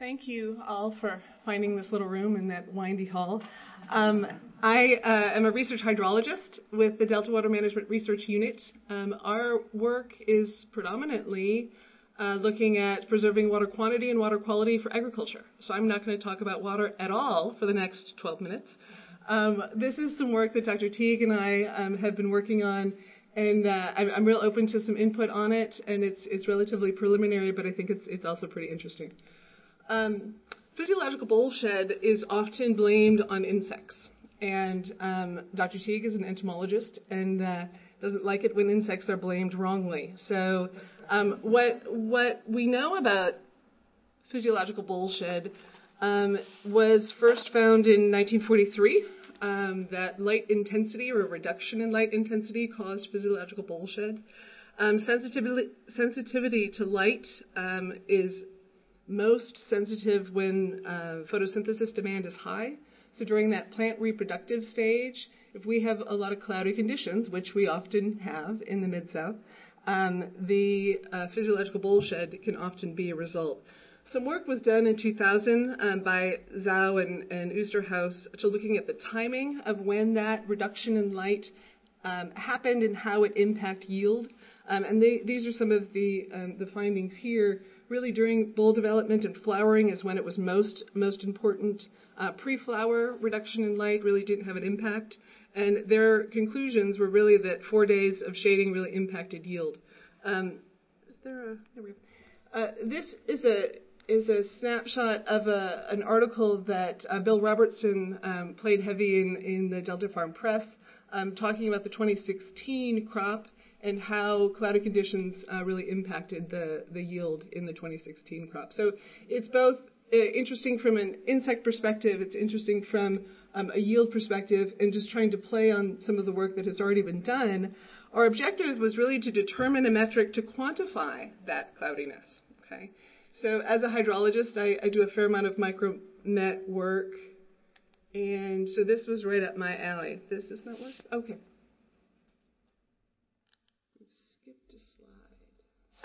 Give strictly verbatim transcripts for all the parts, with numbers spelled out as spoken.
Thank you all for finding this little room in that windy hall. Um, I uh, am a research hydrologist with the Delta Water Management Research Unit. Um, our work is predominantly uh, looking at preserving water quantity and water quality for agriculture. So I'm not going to talk about water at all for the next twelve minutes. Um, this is some work that Doctor Teague and I um, have been working on, and uh, I'm, I'm real open to some input on it, and it's, it's relatively preliminary, but I think it's, it's also pretty interesting. Um, physiological bowl shed is often blamed on insects, and um, Doctor Teague is an entomologist and uh, doesn't like it when insects are blamed wrongly. So um, what what we know about physiological bowl shed um, was first found in nineteen forty-three, um, that light intensity or a reduction in light intensity caused physiological bowl shed. Um, sensitivity, sensitivity to light um, is most sensitive when uh, photosynthesis demand is high. So during that plant reproductive stage, if we have a lot of cloudy conditions, which we often have in the Mid-South, um, the uh, physiological bowl shed can often be a result. Some work was done in two thousand um, by Zhao and, and Oosterhuis to looking at the timing of when that reduction in light um, happened and how it impacted yield. Um, and they, these are some of the, um, the findings here. Really, during bowl development and flowering is when it was most most important. Uh, pre-flower reduction in light really didn't have an impact, and their conclusions were really that four days of shading really impacted yield. Um, is there a? There we go. Uh, this is a is a snapshot of a, an article that uh, Bill Robertson um, played heavy in in the Delta Farm Press, um, talking about the twenty sixteen crop and how cloudy conditions uh, really impacted the, the yield in the twenty sixteen crop. So it's both uh, interesting from an insect perspective, it's interesting from um, a yield perspective, and just trying to play on some of the work that has already been done. Our objective was really to determine a metric to quantify that cloudiness. Okay, so as a hydrologist, I, I do a fair amount of micromet work, and so this was right up my alley. This is not work? Okay. Skipped a slide.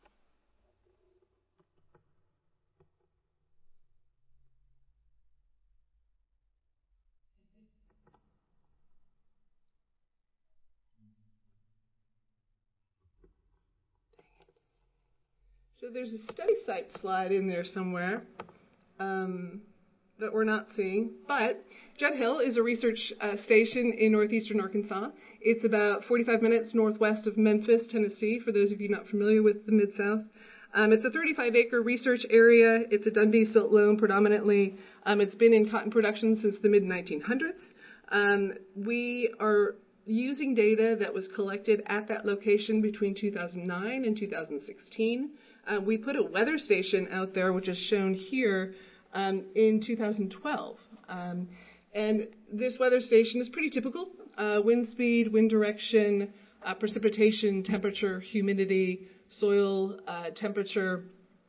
So there's a study site slide in there somewhere um, that we're not seeing, but Judd Hill is a research uh, station in northeastern Arkansas. It's about forty-five minutes northwest of Memphis, Tennessee, for those of you not familiar with the Mid-South. Um, it's a thirty-five acre research area. It's a Dundee silt loam predominantly. Um, it's been in cotton production since the mid nineteen hundreds. Um, we are using data that was collected at that location between two thousand nine and two thousand sixteen. Uh, we put a weather station out there, which is shown here, um, in two thousand twelve. Um, and this weather station is pretty typical. Uh, wind speed, wind direction, uh, precipitation, temperature, humidity, soil uh, temperature,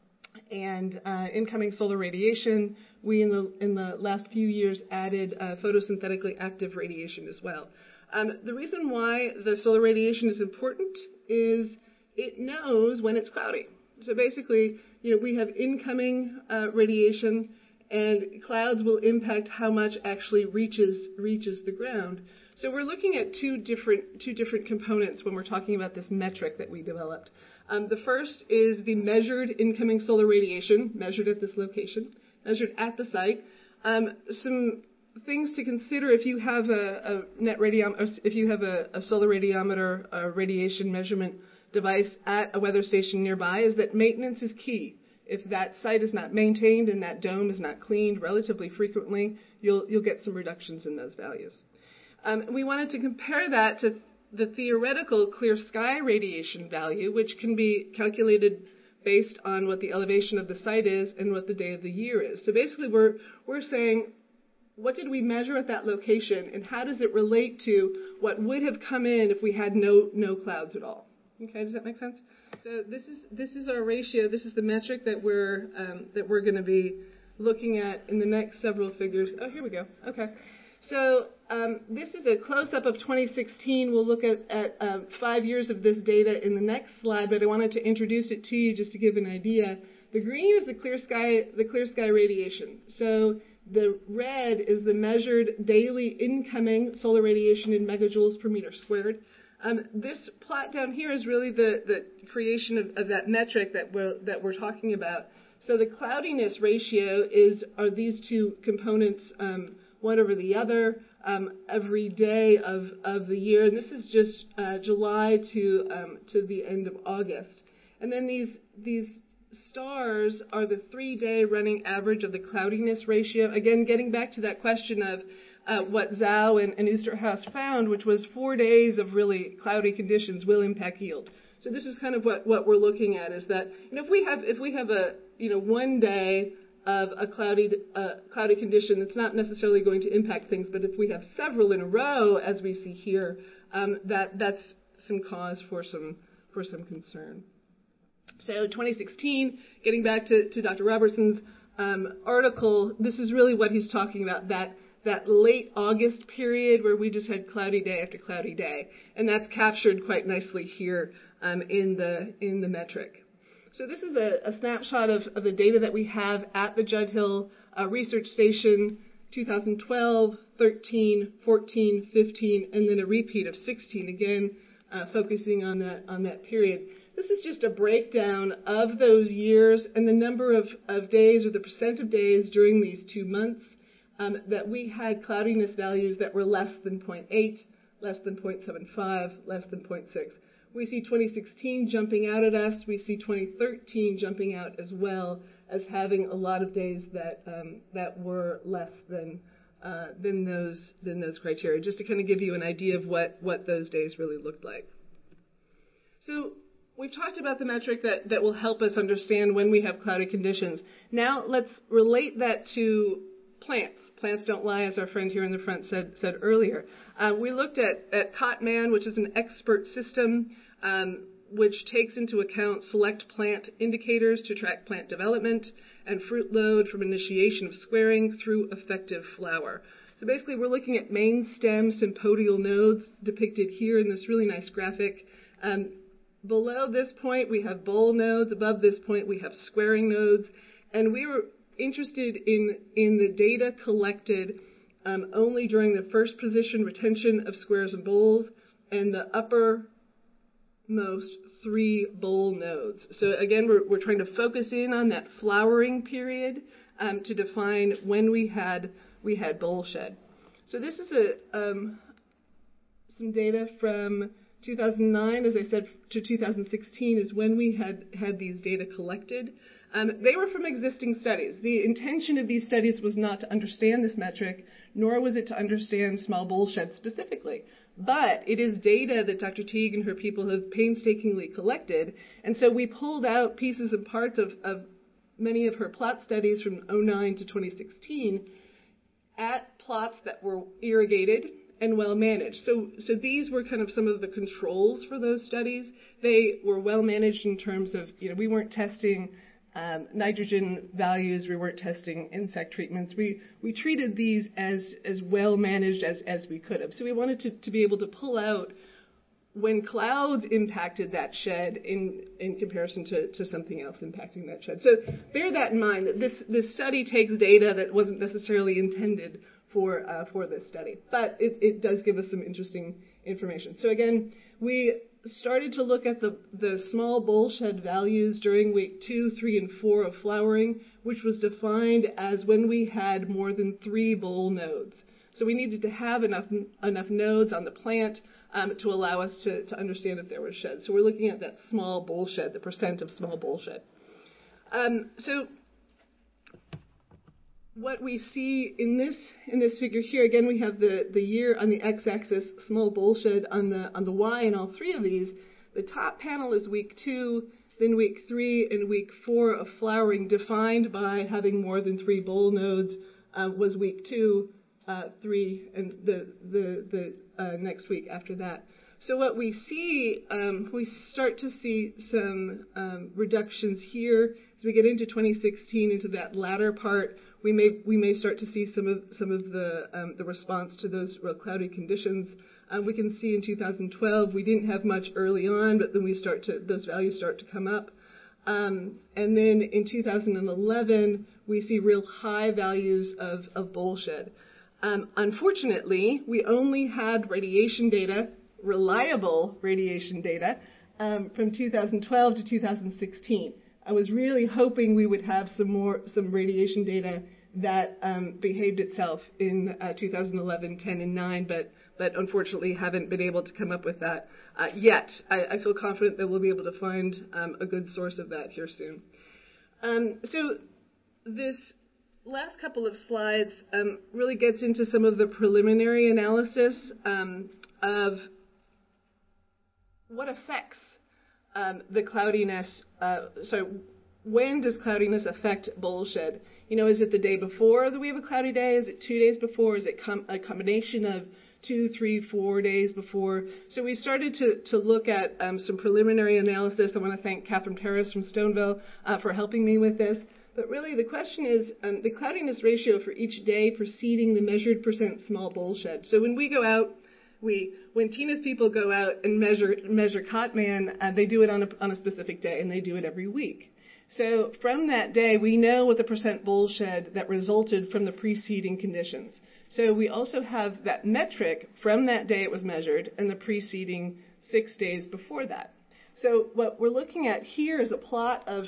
and uh, incoming solar radiation. We, in the, in the last few years, added uh, photosynthetically active radiation as well. Um, the reason why the solar radiation is important is it knows when it's cloudy. So basically, you know, we have incoming uh, radiation, and clouds will impact how much actually reaches reaches the ground. So we're looking at two different two different components when we're talking about this metric that we developed. Um, the first is the measured incoming solar radiation, measured at this location, measured at the site. Um, some things to consider if you have a, a net radiom, if you have a, a solar radiometer, a radiation measurement device at a weather station nearby, is that maintenance is key. If that site is not maintained and that dome is not cleaned relatively frequently, you'll you'll get some reductions in those values. Um, we wanted to compare that to the theoretical clear sky radiation value, which can be calculated based on what the elevation of the site is and what the day of the year is. So basically, we're we're saying, what did we measure at that location, and how does it relate to what would have come in if we had no no clouds at all? Okay, does that make sense? So this is this is our ratio. This is the metric that we're um, that we're going to be looking at in the next several figures. Oh, here we go. Okay. So um, this is a close-up of twenty sixteen. We'll look at, at um, five years of this data in the next slide, but I wanted to introduce it to you just to give an idea The green is the clear sky, the clear sky radiation. So the red is the measured daily incoming solar radiation in megajoules per meter squared. Um, this plot down here is really the, the creation of, of that metric that we're, that we're talking about. So the cloudiness ratio is are these two components, um, one over the other, um, every day of, of the year. And this is just uh, July to um, to the end of August. And then these these stars are the three-day running average of the cloudiness ratio. Again, getting back to that question of uh, what Zhao and, and Oosterhuis found, which was four days of really cloudy conditions will impact yield. So this is kind of what, what we're looking at, is that, you know, if we have if we have a you know one day of a cloudy uh, cloudy condition, it's not necessarily going to impact things. But if we have several in a row, as we see here, um, that that's some cause for some for some concern. So twenty sixteen, getting back to, to Doctor Robertson's um, article, this is really what he's talking about, that that late August period where we just had cloudy day after cloudy day. And that's captured quite nicely here um, in the in the metric. So this is a, a snapshot of, of the data that we have at the Judd Hill uh, Research Station, two thousand twelve, thirteen, fourteen, fifteen, and then a repeat of sixteen, again, uh, focusing on that on that period. This is just a breakdown of those years and the number of, of days, or the percent of days during these two months um, that we had cloudiness values that were less than zero point eight, less than zero point seven five, less than zero point six. We see twenty sixteen jumping out at us. We see twenty thirteen jumping out as well as having a lot of days that um, that were less than uh, than those than those criteria. Just to kind of give you an idea of what what those days really looked like. So we've talked about the metric that, that will help us understand when we have cloudy conditions. Now let's relate that to plants. Plants don't lie, as our friend here in the front said said earlier. Uh, we looked at, at COTMAN, which is an expert system um, which takes into account select plant indicators to track plant development and fruit load from initiation of squaring through effective flower. So basically we're looking at main stem sympodial nodes depicted here in this really nice graphic. Um, Below this point, we have boll nodes. Above this point, we have squaring nodes. And we were interested in, in the data collected um, only during the first position retention of squares and bolls and the uppermost three boll nodes. So again, we're, we're trying to focus in on that flowering period um, to define when we had we had boll shed. So this is a um, some data from two thousand nine, as I said, to two thousand sixteen is when we had, had these data collected. Um, they were from existing studies. The intention of these studies was not to understand this metric, nor was it to understand small boll shed specifically. But it is data that Doctor Teague and her people have painstakingly collected, and so we pulled out pieces and parts of, of many of her plot studies from oh nine to twenty sixteen at plots that were irrigated and well managed. So, so these were kind of some of the controls for those studies. They were well managed in terms of, you know, we weren't testing um, nitrogen values, we weren't testing insect treatments. We we treated these as as well managed as as we could have. So we wanted to, to be able to pull out when clouds impacted that shed in in comparison to, to something else impacting that shed. So bear that in mind, that this this study takes data that wasn't necessarily intended for uh, for this study. But it, it does give us some interesting information. So again, we started to look at the, the small boll shed values during week two, three, and four of flowering, which was defined as when we had more than three boll nodes. So we needed to have enough enough nodes on the plant um, to allow us to, to understand if there was shed. So we're looking at that small boll shed, the percent of small boll shed. Um, so what we see in this in this figure here, again, we have the, the year on the x-axis, small boll shed on the on the y in all three of these. The top panel is week two, then week three, and week four of flowering, defined by having more than three boll nodes, uh, was week two, uh, three, and the the the uh, next week after that. So what we see, um, we start to see some um, reductions here as we get into twenty sixteen, into that latter part. We may we may start to see some of some of the um, the response to those real cloudy conditions. Um, we can see in two thousand twelve we didn't have much early on, but then we start to those values start to come up. Um, and then in two thousand eleven, we see real high values of, of bowl shed. Um, unfortunately, we only had radiation data, reliable radiation data, um, from two thousand twelve to two thousand sixteen. I was really hoping we would have some more, some radiation data that um, behaved itself in uh, two thousand eleven, ten, and nine, but but unfortunately haven't been able to come up with that uh, yet. I, I feel confident that we'll be able to find um, a good source of that here soon. Um, so this last couple of slides um, really gets into some of the preliminary analysis um, of what affects um, the cloudiness. Uh, so when does cloudiness affect bowl shed? You know, is it the day before that we have a cloudy day? Is it two days before? Is it com- a combination of two, three, four days before? So we started to, to look at um, some preliminary analysis. I want to thank Catherine Paris from Stoneville uh, for helping me with this. But really the question is um, the cloudiness ratio for each day preceding the measured percent small bowl shed. So when we go out, we when Tina's people go out and measure measure Cotman, uh, they do it on a, on a specific day, and they do it every week. So from that day, we know what the percent bowl shed that resulted from the preceding conditions. So we also have that metric from that day it was measured and the preceding six days before that. So what we're looking at here is a plot of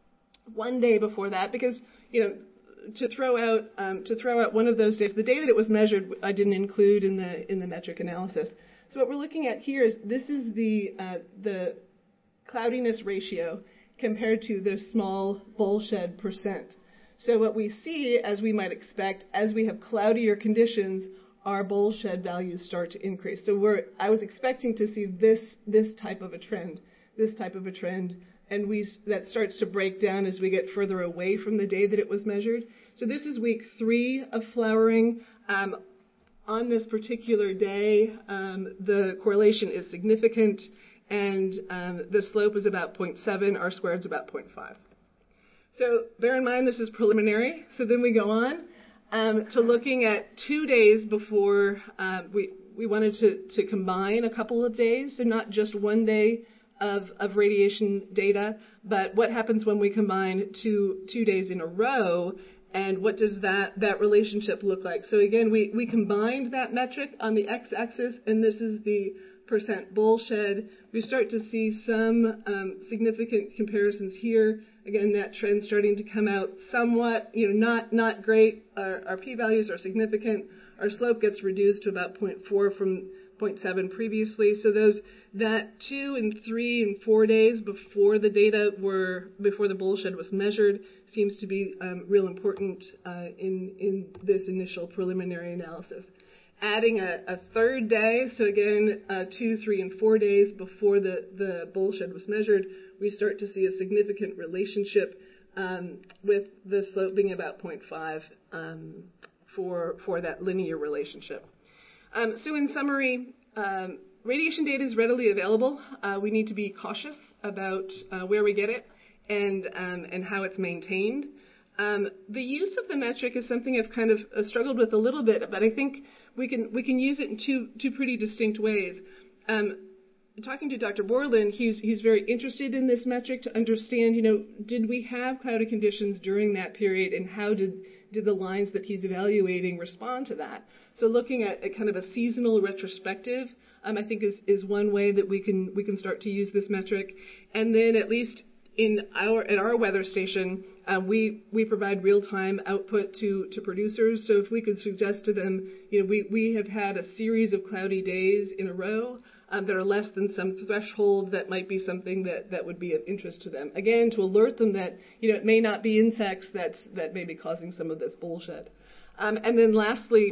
one day before that, because, you know, to throw out um, to throw out one of those days, the day that it was measured, I didn't include in the in the metric analysis. So what we're looking at here is this is the uh, the cloudiness ratio compared to the small bowl shed percent. So what we see, as we might expect, as we have cloudier conditions, our bowl shed values start to increase. So we're I was expecting to see this this type of a trend, this type of a trend. And we, that starts to break down as we get further away from the day that it was measured. So this is week three of flowering. Um, on this particular day, um, the correlation is significant, and um, the slope is about zero point seven. R squared is about zero point five. So bear in mind this is preliminary. So then we go on um, to looking at two days before uh, we we wanted to to combine a couple of days, so not just one day Of, of radiation data, but what happens when we combine two two days in a row, and what does that, that relationship look like? So again, we, we combined that metric on the x-axis, and this is the percent bowl shed. We start to see some um, significant comparisons here. Again, that trend starting to come out somewhat, you know, not not great. Our, our p-values are significant. Our slope gets reduced to about zero point four from zero point seven previously. So those that two and three and four days before the data were before the bowl shed was measured seems to be um, real important uh, in in this initial preliminary analysis. Adding a, a third day, so again uh, two, three, and four days before the the bowl shed was measured, we start to see a significant relationship um, with the slope being about zero point five um, for for that linear relationship. Um, so in summary, um, radiation data is readily available. Uh, we need to be cautious about uh, where we get it and um, and how it's maintained. Um, the use of the metric is something I've kind of uh, struggled with a little bit, but I think we can we can use it in two two pretty distinct ways. Um, talking to Doctor Borland, he's he's very interested in this metric to understand, you know, did we have cloudy conditions during that period, and how did did the lines that he's evaluating respond to that? So looking at, at kind of a seasonal retrospective, um, I think is, is one way that we can we can start to use this metric. And then at least in our at our weather station, uh, we we provide real-time output to, to producers. So if we could suggest to them, you know, we, we have had a series of cloudy days in a row um, that are less than some threshold, that might be something that, that would be of interest to them. Again, to alert them that, you know, it may not be insects that's that may be causing some of this bowl shed. Um, and then lastly,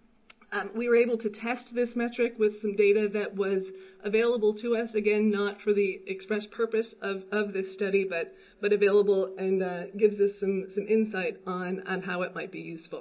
Um, we were able to test this metric with some data that was available to us, again, not for the express purpose of, of this study, but, but available, and uh, gives us some, some insight on, on how it might be useful.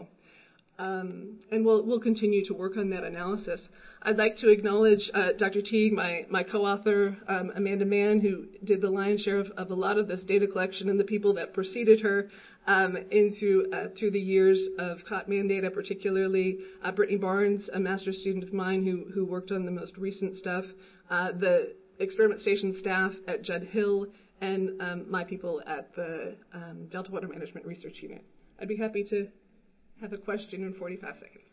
Um, and we'll, we'll continue to work on that analysis. I'd like to acknowledge uh, Doctor Teague, my, my co-author, um, Amanda Mann, who did the lion's share of, of a lot of this data collection, and the people that preceded her um, in through, uh, through the years of Cotman data, particularly uh, Brittany Barnes, a master's student of mine who, who worked on the most recent stuff, uh, the experiment station staff at Judd Hill, and um, my people at the um, Delta Water Management Research Unit. I'd be happy to have a question in forty-five seconds.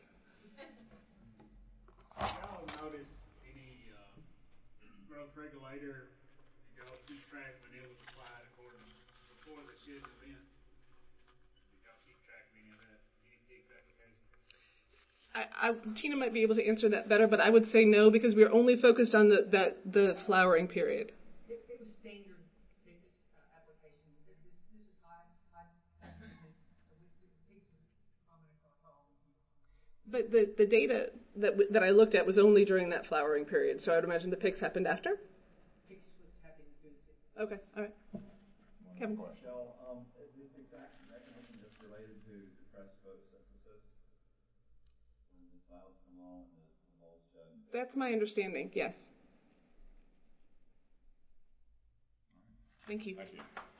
Y'all notice any uh, growth regulator, did y'all keep track when it was applied according before the scheduled events? Did y'all keep track of any of that, any P I C S applications? I, I, Tina might be able to answer that better, but I would say no because we're only focused on the that the flowering period. It, it was standard P I C S uh, application. This, this is high, high movement, so we, the P I C S was common across all these years. But the, the data that w- that I looked at was only during that flowering period, so I would imagine the P I C S happened after? P I C S was happening through the season. Okay, all right. One Kevin. question. Michelle, um, is this exact mechanism just related to depressed photosynthesis? When the clouds come on and the, the moles shed? That's my understanding, yes. All right. Thank you. Thank you.